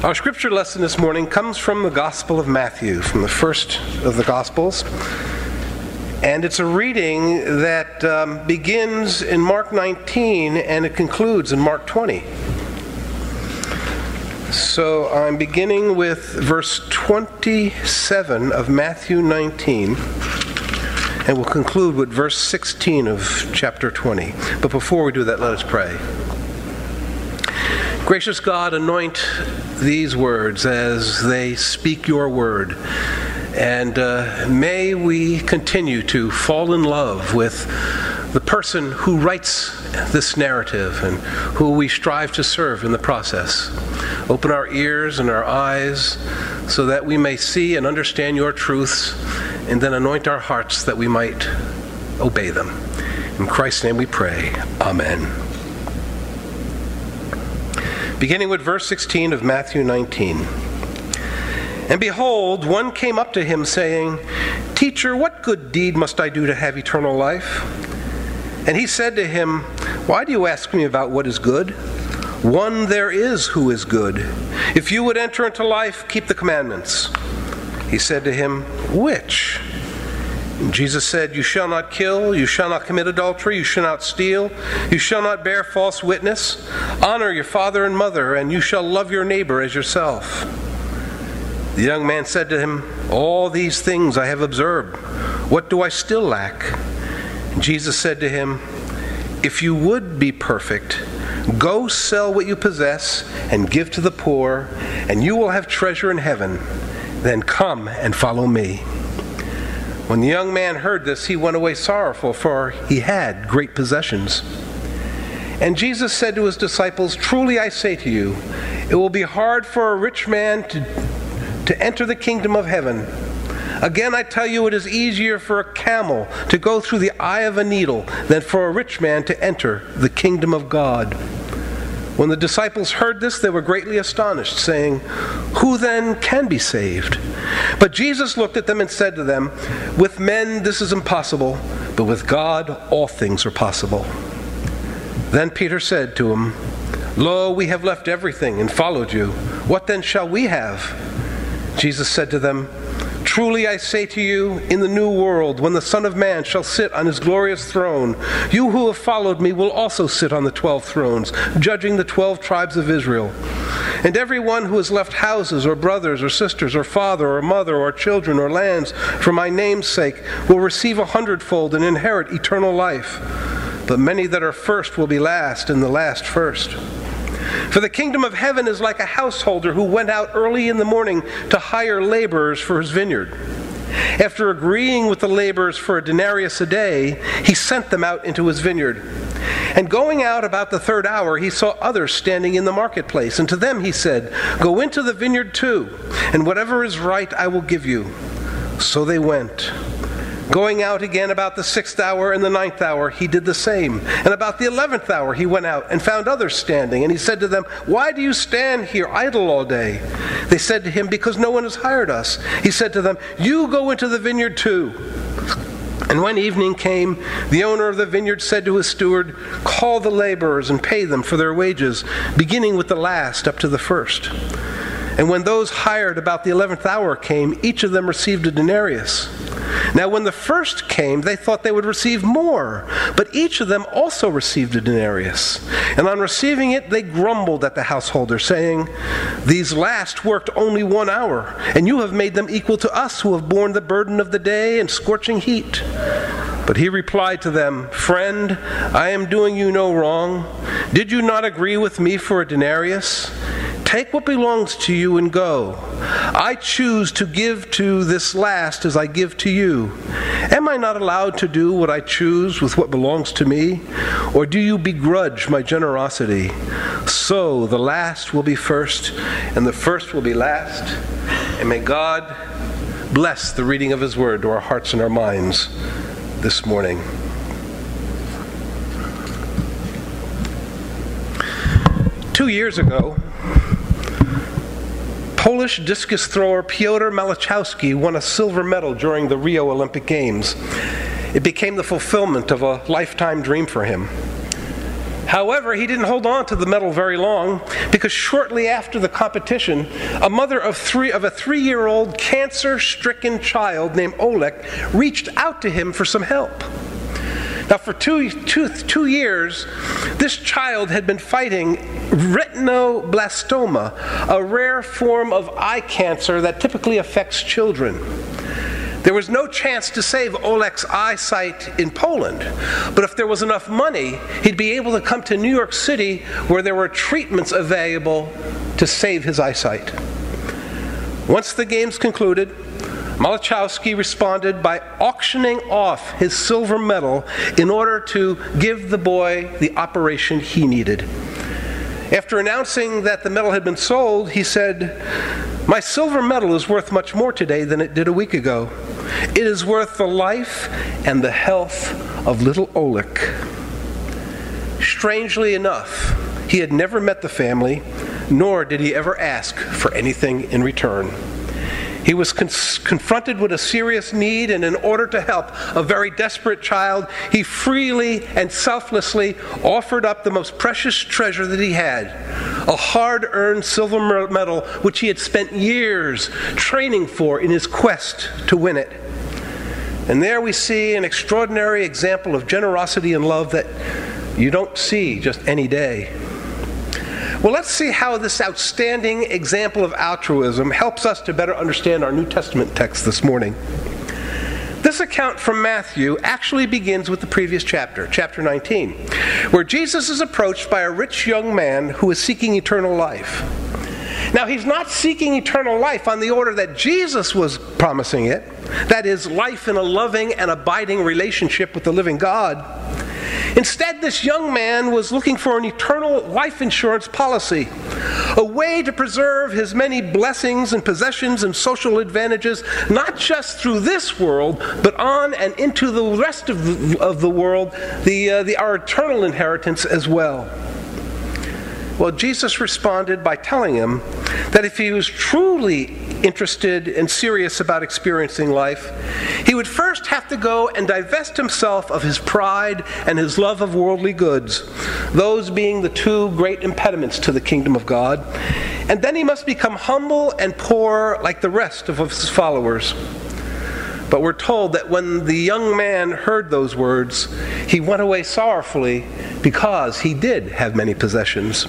Our scripture lesson this morning comes from the Gospel of Matthew, from the first of the Gospels. And it's a reading that begins in Mark 19 and it concludes in Mark 20. So I'm beginning with verse 27 of Matthew 19, and we'll conclude with verse 16 of chapter 20. But before we do that, let us pray. Gracious God, anoint these words as they speak your word. And may we continue to fall in love with the person who writes this narrative and who we strive to serve in the process. Open our ears and our eyes so that we may see and understand your truths, and then anoint our hearts that we might obey them. In Christ's name we pray. Amen. Beginning with verse 16 of Matthew 19. And behold, one came up to him, saying, Teacher, what good deed must I do to have eternal life? And he said to him, Why do you ask me about what is good? One there is who is good. If you would enter into life, keep the commandments. He said to him, Which? And Jesus said, You shall not kill, you shall not commit adultery, you shall not steal, you shall not bear false witness, honor your father and mother, and you shall love your neighbor as yourself. The young man said to him, All these things I have observed. What do I still lack? And Jesus said to him, If you would be perfect, go sell what you possess and give to the poor, and you will have treasure in heaven. Then come and follow me. When the young man heard this, he went away sorrowful, for he had great possessions. And Jesus said to his disciples, Truly I say to you, it will be hard for a rich man to enter the kingdom of heaven. Again, I tell you, it is easier for a camel to go through the eye of a needle than for a rich man to enter the kingdom of God. When the disciples heard this, they were greatly astonished, saying, Who then can be saved? But Jesus looked at them and said to them, With men this is impossible, but with God all things are possible. Then Peter said to him, Lo, we have left everything and followed you. What then shall we have? Jesus said to them, Truly I say to you, in the new world, when the Son of Man shall sit on his glorious throne, you who have followed me will also sit on the 12 thrones, judging the 12 tribes of Israel. And everyone who has left houses or brothers or sisters or father or mother or children or lands for my name's sake will receive 100-fold and inherit eternal life. But many that are first will be last, and the last first. For the kingdom of heaven is like a householder who went out early in the morning to hire laborers for his vineyard. After agreeing with the laborers for a denarius a day, he sent them out into his vineyard. And going out about the 3rd hour, he saw others standing in the marketplace. And to them he said, Go into the vineyard too, and whatever is right I will give you. So they went. Going out again about the 6th hour and the 9th hour, he did the same. And about the 11th hour he went out and found others standing. And he said to them, Why do you stand here idle all day? They said to him, Because no one has hired us. He said to them, You go into the vineyard too. And when evening came, the owner of the vineyard said to his steward, Call the laborers and pay them for their wages, beginning with the last up to the first. And when those hired about the 11th hour came, each of them received a denarius. Now when the first came, they thought they would receive more, but each of them also received a denarius. And on receiving it, they grumbled at the householder, saying, These last worked only 1 hour, and you have made them equal to us who have borne the burden of the day and scorching heat. But he replied to them, Friend, I am doing you no wrong. Did you not agree with me for a denarius? Take what belongs to you and go. I choose to give to this last as I give to you. Am I not allowed to do what I choose with what belongs to me? Or do you begrudge my generosity? So the last will be first, and the first will be last. And may God bless the reading of his word to our hearts and our minds this morning. Two years ago, Polish discus thrower Piotr Malachowski won a silver medal during the Rio Olympic Games. It became the fulfillment of a lifetime dream for him. However, he didn't hold on to the medal very long, because shortly after the competition, a mother of a 3-year-old cancer-stricken child named Oleg reached out to him for some help. Now, for two years, this child had been fighting retinoblastoma, a rare form of eye cancer that typically affects children. There was no chance to save Oleg's eyesight in Poland, but if there was enough money, he'd be able to come to New York City, where there were treatments available to save his eyesight. Once the games concluded, Malachowski responded by auctioning off his silver medal in order to give the boy the operation he needed. After announcing that the medal had been sold, he said, "My silver medal is worth much more today than it did a week ago. It is worth the life and the health of little Oleg." Strangely enough, he had never met the family, nor did he ever ask for anything in return. He was confronted with a serious need, and in order to help a very desperate child, he freely and selflessly offered up the most precious treasure that he had, a hard-earned silver medal which he had spent years training for in his quest to win it. And there we see an extraordinary example of generosity and love that you don't see just any day. Well, let's see how this outstanding example of altruism helps us to better understand our New Testament text this morning. This account from Matthew actually begins with the previous chapter, chapter 19, where Jesus is approached by a rich young man who is seeking eternal life. Now, he's not seeking eternal life on the order that Jesus was promising it, that is, life in a loving and abiding relationship with the living God. Instead, this young man was looking for an eternal life insurance policy, a way to preserve his many blessings and possessions and social advantages, not just through this world, but on and into the rest of the world, our eternal inheritance as well. Well, Jesus responded by telling him that if he was truly interested and serious about experiencing life, he would first have to go and divest himself of his pride and his love of worldly goods, those being the two great impediments to the kingdom of God, and then he must become humble and poor like the rest of his followers. But we're told that when the young man heard those words, he went away sorrowfully because he did have many possessions.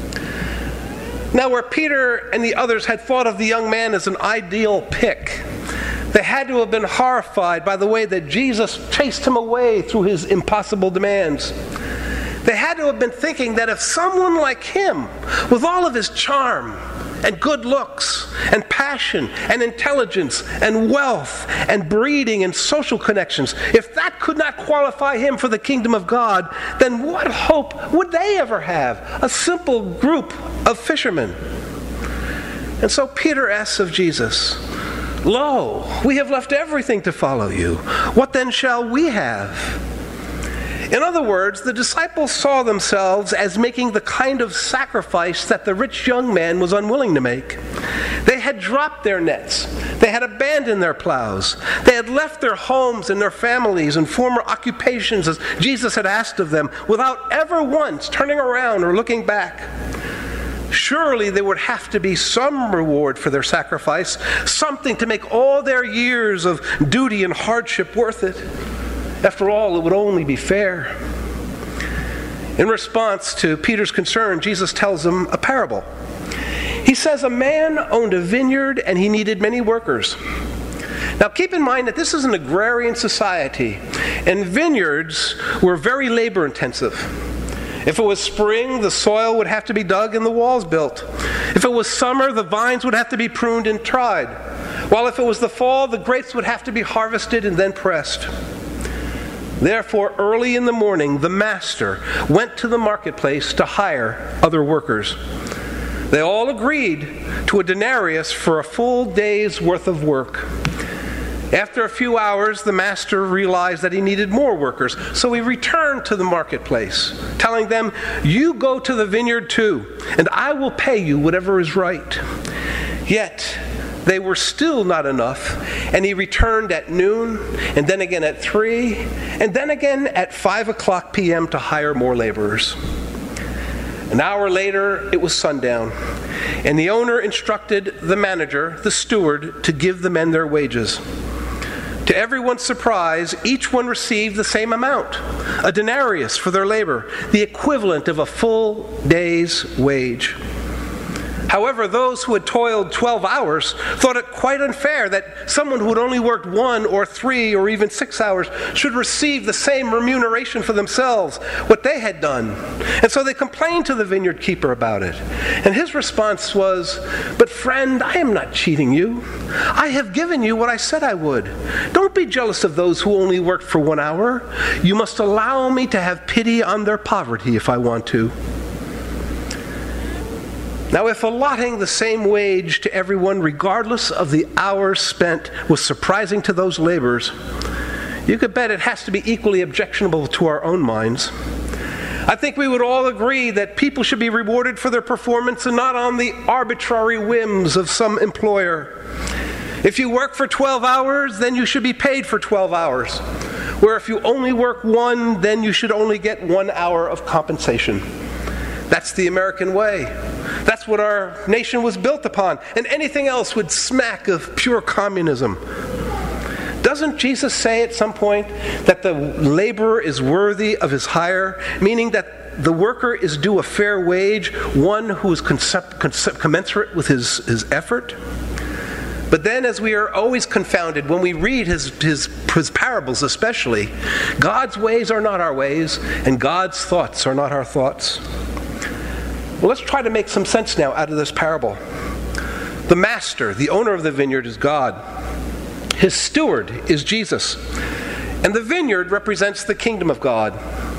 Now, where Peter and the others had thought of the young man as an ideal pick, they had to have been horrified by the way that Jesus chased him away through his impossible demands. They had to have been thinking that if someone like him, with all of his charm and good looks and passion and intelligence and wealth and breeding and social connections, if that could not qualify him for the kingdom of God, then what hope would they ever have? A simple group of fishermen. And so Peter asks of Jesus, "Lo, we have left everything to follow you. What then shall we have?" In other words, the disciples saw themselves as making the kind of sacrifice that the rich young man was unwilling to make. They had dropped their nets. They had abandoned their plows. They had left their homes and their families and former occupations, as Jesus had asked of them, without ever once turning around or looking back. Surely there would have to be some reward for their sacrifice, something to make all their years of duty and hardship worth it. After all, it would only be fair. In response to Peter's concern, Jesus tells him a parable. He says a man owned a vineyard and he needed many workers. Now keep in mind that this is an agrarian society, and vineyards were very labor intensive. If it was spring, the soil would have to be dug and the walls built. If it was summer, the vines would have to be pruned and tried. While if it was the fall, the grapes would have to be harvested and then pressed. Therefore, early in the morning, the master went to the marketplace to hire other workers. They all agreed to a denarius for a full day's worth of work. After a few hours, the master realized that he needed more workers, so he returned to the marketplace, telling them, "You go to the vineyard too, and I will pay you whatever is right." Yet, they were still not enough, and he returned at noon, and then again at 3, and then again at 5 o'clock p.m. to hire more laborers. An hour later, it was sundown, and the owner instructed the manager, the steward, to give the men their wages. To everyone's surprise, each one received the same amount, a denarius for their labor, the equivalent of a full day's wage. However, those who had toiled 12 hours thought it quite unfair that someone who had only worked 1 or 3 or even 6 hours should receive the same remuneration for themselves, what they had done. And so they complained to the vineyard keeper about it. And his response was, "But friend, I am not cheating you. I have given you what I said I would. Don't be jealous of those who only worked for 1 hour. You must allow me to have pity on their poverty if I want to." Now, if allotting the same wage to everyone, regardless of the hours spent, was surprising to those laborers, you could bet it has to be equally objectionable to our own minds. I think we would all agree that people should be rewarded for their performance and not on the arbitrary whims of some employer. If you work for 12 hours, then you should be paid for 12 hours. Where if you only work 1, then you should only get 1 hour of compensation. That's the American way. That's what our nation was built upon. And anything else would smack of pure communism. Doesn't Jesus say at some point that the laborer is worthy of his hire, meaning that the worker is due a fair wage, one who is commensurate with his effort? But then, as we are always confounded when we read his parables especially, God's ways are not our ways, and God's thoughts are not our thoughts. Well, let's try to make some sense now out of this parable. The master, the owner of the vineyard, is God. His steward is Jesus. And the vineyard represents the kingdom of God.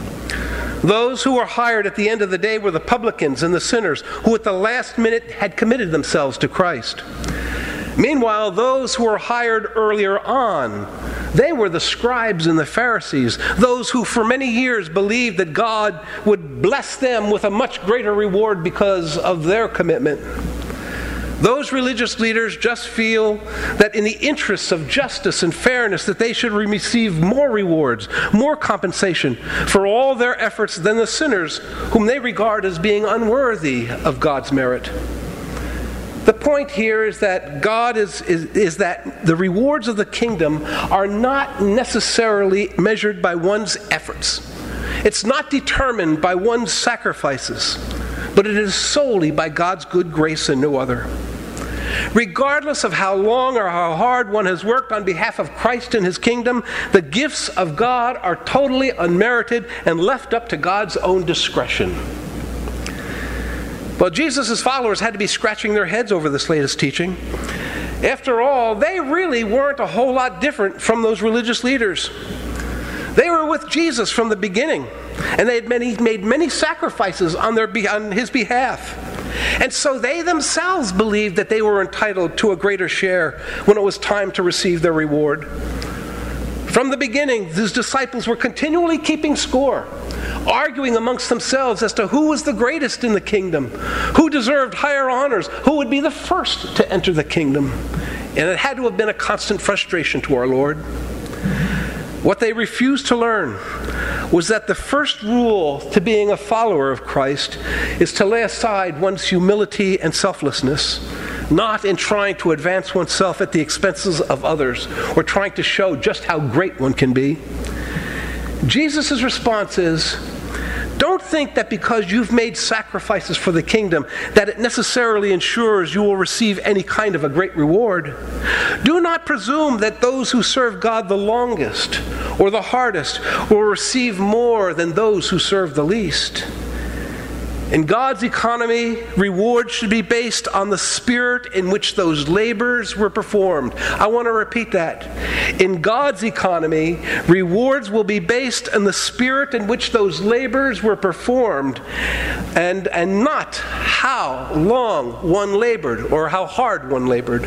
Those who were hired at the end of the day were the publicans and the sinners who at the last minute had committed themselves to Christ. Meanwhile, those who were hired earlier on, they were the scribes and the Pharisees, those who for many years believed that God would bless them with a much greater reward because of their commitment. Those religious leaders just feel that in the interests of justice and fairness that they should receive more rewards, more compensation for all their efforts than the sinners whom they regard as being unworthy of God's merit. The point here is that God is that the rewards of the kingdom are not necessarily measured by one's efforts. It's not determined by one's sacrifices, but it is solely by God's good grace and no other. Regardless of how long or how hard one has worked on behalf of Christ and his kingdom, the gifts of God are totally unmerited and left up to God's own discretion. Well, Jesus' followers had to be scratching their heads over this latest teaching. After all, they really weren't a whole lot different from those religious leaders. They were with Jesus from the beginning, and they had made many sacrifices on his behalf. And so they themselves believed that they were entitled to a greater share when it was time to receive their reward. From the beginning, his disciples were continually keeping score, arguing amongst themselves as to who was the greatest in the kingdom, who deserved higher honors, who would be the first to enter the kingdom. And it had to have been a constant frustration to our Lord. What they refused to learn was that the first rule to being a follower of Christ is to lay aside one's humility and selflessness, not in trying to advance oneself at the expenses of others or trying to show just how great one can be. Jesus' response is, don't think that because you've made sacrifices for the kingdom that it necessarily ensures you will receive any kind of a great reward. Do not presume that those who serve God the longest or the hardest will receive more than those who serve the least. In God's economy, rewards should be based on the spirit in which those labors were performed. I want to repeat that. In God's economy, rewards will be based on the spirit in which those labors were performed and not how long one labored or how hard one labored.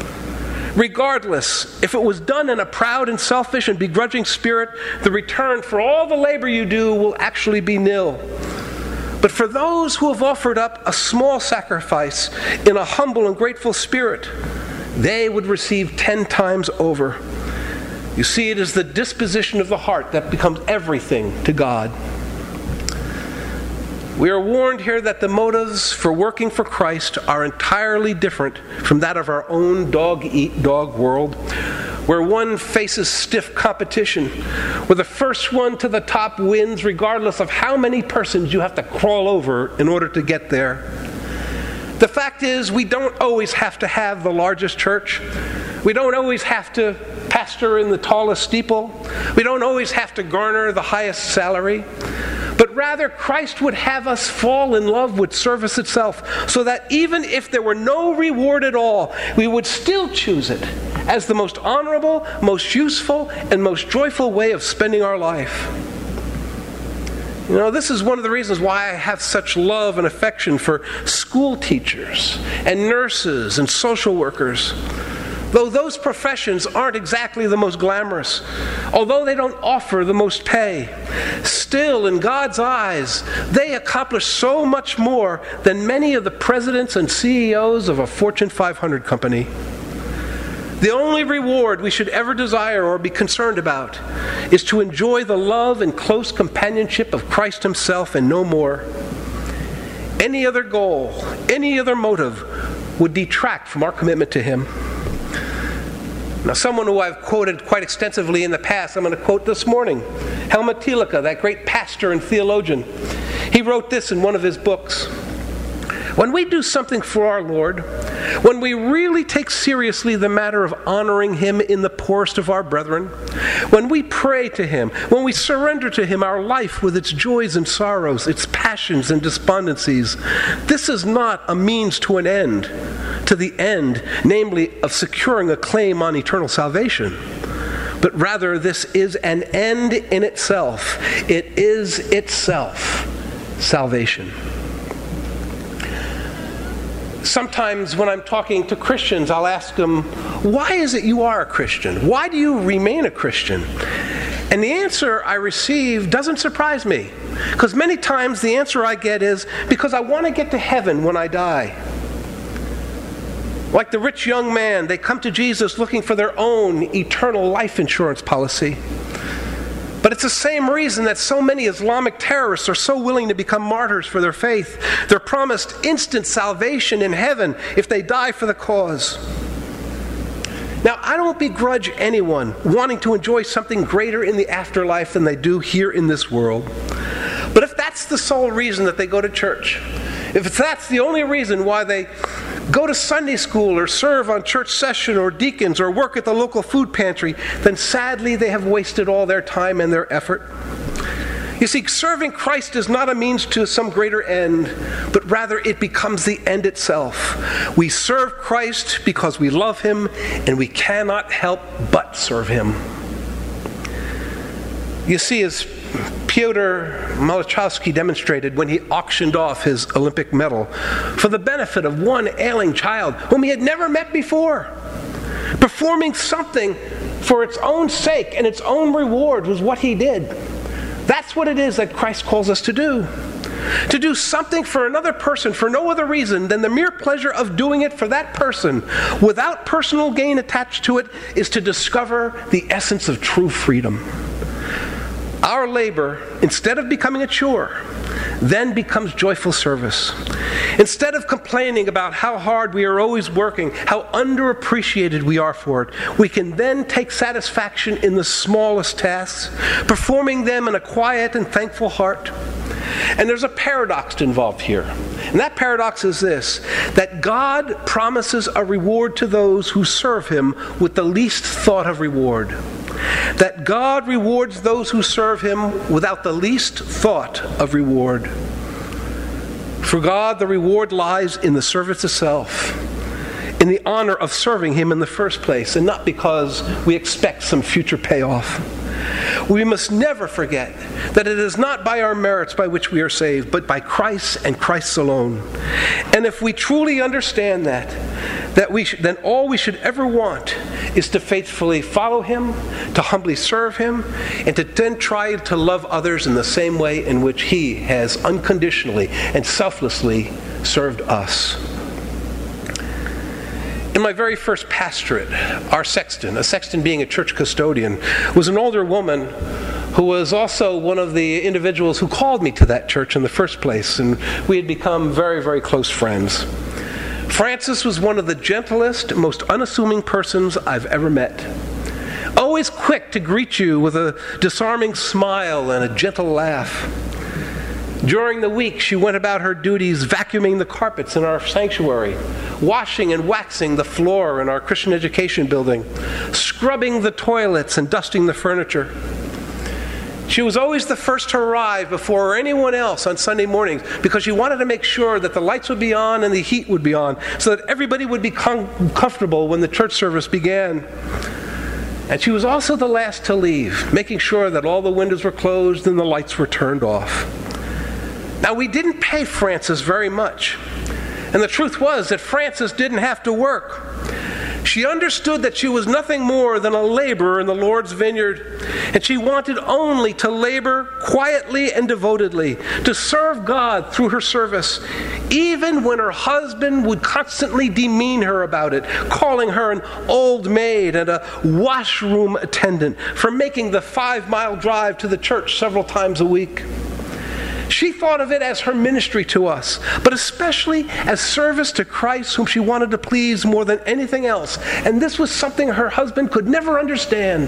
Regardless, if it was done in a proud and selfish and begrudging spirit, the return for all the labor you do will actually be nil. But for those who have offered up a small sacrifice in a humble and grateful spirit, they would receive 10 times over. You see, it is the disposition of the heart that becomes everything to God. We are warned here that the motives for working for Christ are entirely different from that of our own dog-eat-dog world, where one faces stiff competition, where the first one to the top wins regardless of how many persons you have to crawl over in order to get there. The fact is, we don't always have to have the largest church. We don't always have to pastor in the tallest steeple. We don't always have to garner the highest salary. But rather, Christ would have us fall in love with service itself, so that even if there were no reward at all, we would still choose it as the most honorable, most useful, and most joyful way of spending our life. You know, this is one of the reasons why I have such love and affection for school teachers and nurses and social workers. Though those professions aren't exactly the most glamorous, although they don't offer the most pay, still, in God's eyes, they accomplish so much more than many of the presidents and CEOs of a Fortune 500 company. The only reward we should ever desire or be concerned about is to enjoy the love and close companionship of Christ Himself and no more. Any other goal, any other motive would detract from our commitment to Him. Now, someone who I've quoted quite extensively in the past, I'm going to quote this morning. Helmut Thielicke, that great pastor and theologian. He wrote this in one of his books. When we do something for our Lord, when we really take seriously the matter of honoring Him in the poorest of our brethren, when we pray to Him, when we surrender to Him our life with its joys and sorrows, its passions and despondencies, this is not a means to an end, to the end, namely, of securing a claim on eternal salvation. But rather, this is an end in itself. It is itself salvation. Sometimes when I'm talking to Christians, I'll ask them, why is it you are a Christian? Why do you remain a Christian? And the answer I receive doesn't surprise me, because many times the answer I get is, because I want to get to heaven when I die. Like the rich young man, they come to Jesus looking for their own eternal life insurance policy. But it's the same reason that so many Islamic terrorists are so willing to become martyrs for their faith. They're promised instant salvation in heaven if they die for the cause. Now, I don't begrudge anyone wanting to enjoy something greater in the afterlife than they do here in this world. But if that's the sole reason that they go to church, if that's the only reason why they go to Sunday school or serve on church session or deacons or work at the local food pantry, then sadly they have wasted all their time and their effort. You see, serving Christ is not a means to some greater end, but rather it becomes the end itself. We serve Christ because we love Him, and we cannot help but serve Him. You see, as Pyotr Malachowski demonstrated when he auctioned off his Olympic medal for the benefit of one ailing child whom he had never met before. Performing something for its own sake and its own reward was what he did. That's what it is that Christ calls us to do. To do something for another person for no other reason than the mere pleasure of doing it for that person without personal gain attached to it is to discover the essence of true freedom. Our labor, instead of becoming a chore, then becomes joyful service. Instead of complaining about how hard we are always working, how underappreciated we are for it, we can then take satisfaction in the smallest tasks, performing them in a quiet and thankful heart. And there's a paradox involved here. And that paradox is this, that God promises a reward to those who serve Him with the least thought of reward. That God rewards those who serve Him without the least thought of reward. For God, the reward lies in the service itself, in the honor of serving Him in the first place, and not because we expect some future payoff. We must never forget that it is not by our merits by which we are saved, but by Christ and Christ alone. And if we truly understand that then all we should ever want is to faithfully follow Him, to humbly serve Him, and to then try to love others in the same way in which He has unconditionally and selflessly served us. In my very first pastorate, our sexton, a sexton being a church custodian, was an older woman who was also one of the individuals who called me to that church in the first place, and we had become very, very close friends. Frances was one of the gentlest, most unassuming persons I've ever met. Always quick to greet you with a disarming smile and a gentle laugh. During the week, she went about her duties vacuuming the carpets in our sanctuary, washing and waxing the floor in our Christian education building, scrubbing the toilets and dusting the furniture. She was always the first to arrive before anyone else on Sunday mornings because she wanted to make sure that the lights would be on and the heat would be on so that everybody would be comfortable when the church service began. And she was also the last to leave, making sure that all the windows were closed and the lights were turned off. Now, we didn't pay Frances very much. And the truth was that Frances didn't have to work. She understood that she was nothing more than a laborer in the Lord's vineyard, and she wanted only to labor quietly and devotedly, to serve God through her service, even when her husband would constantly demean her about it, calling her an old maid and a washroom attendant for making the 5-mile drive to the church several times a week. She thought of it as her ministry to us, but especially as service to Christ, whom she wanted to please more than anything else. And this was something her husband could never understand.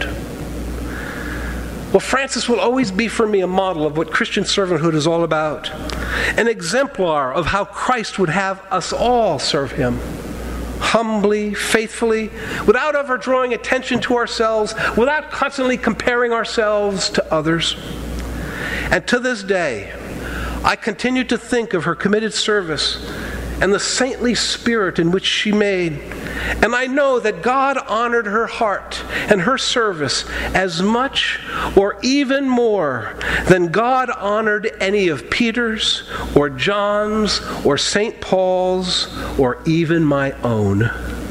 Well, Frances will always be for me a model of what Christian servanthood is all about, an exemplar of how Christ would have us all serve him. Humbly, faithfully, without ever drawing attention to ourselves, without constantly comparing ourselves to others. And to this day, I continue to think of her committed service and the saintly spirit in which she made. And I know that God honored her heart and her service as much or even more than God honored any of Peter's or John's or St. Paul's or even my own.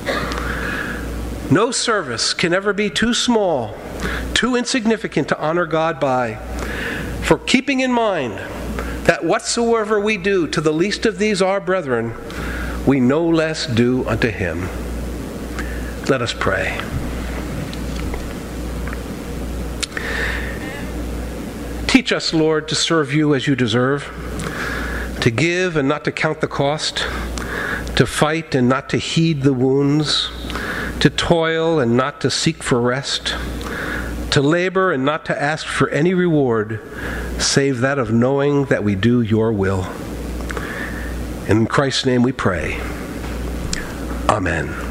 No service can ever be too small, too insignificant to honor God by. For keeping in mind that whatsoever we do to the least of these our brethren, we no less do unto him. Let us pray. Teach us, Lord, to serve you as you deserve, to give and not to count the cost, to fight and not to heed the wounds, to toil and not to seek for rest, to labor and not to ask for any reward save that of knowing that we do your will. In Christ's name we pray. Amen.